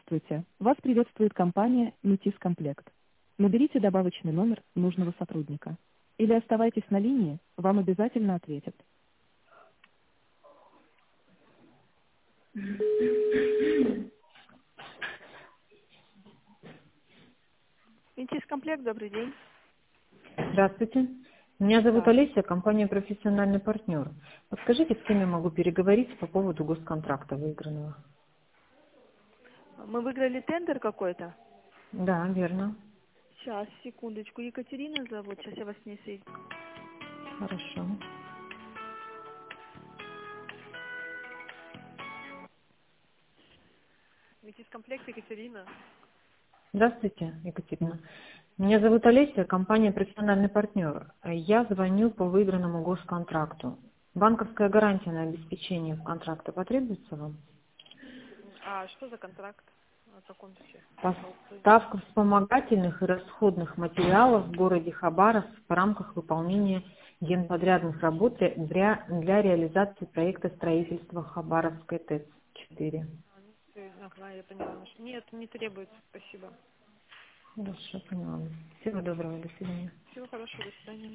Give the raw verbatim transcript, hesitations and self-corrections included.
Здравствуйте. Вас приветствует компания Метис Комплект. Наберите добавочный номер нужного сотрудника. Или оставайтесь на линии, вам обязательно ответят. Метис Комплект, добрый день. Здравствуйте. Меня зовут Да. Олеся, компания «Профессиональный партнер». Подскажите, с кем я могу переговорить по поводу госконтракта выигранного? Мы выиграли тендер какой-то. Да, верно. Сейчас, секундочку. Екатерина зовут. Сейчас я вас не соединю. Хорошо. Метис Комплект, Екатерина. Здравствуйте, Екатерина. Меня зовут Олеся, компания «Профессиональный партнер». Я звоню по выигранному госконтракту. Банковская гарантия на обеспечение контракта потребуется вам? А что за контракт? О каком вообще? Поставка вспомогательных и расходных материалов в городе Хабаровск в рамках выполнения генподрядных работ для, для реализации проекта строительства Хабаровской ТЭЦ четыре. Ага, я поняла. Нет, не требуется. Спасибо. Хорошо, поняла. Всего доброго, до свидания. Всего хорошего, до свидания.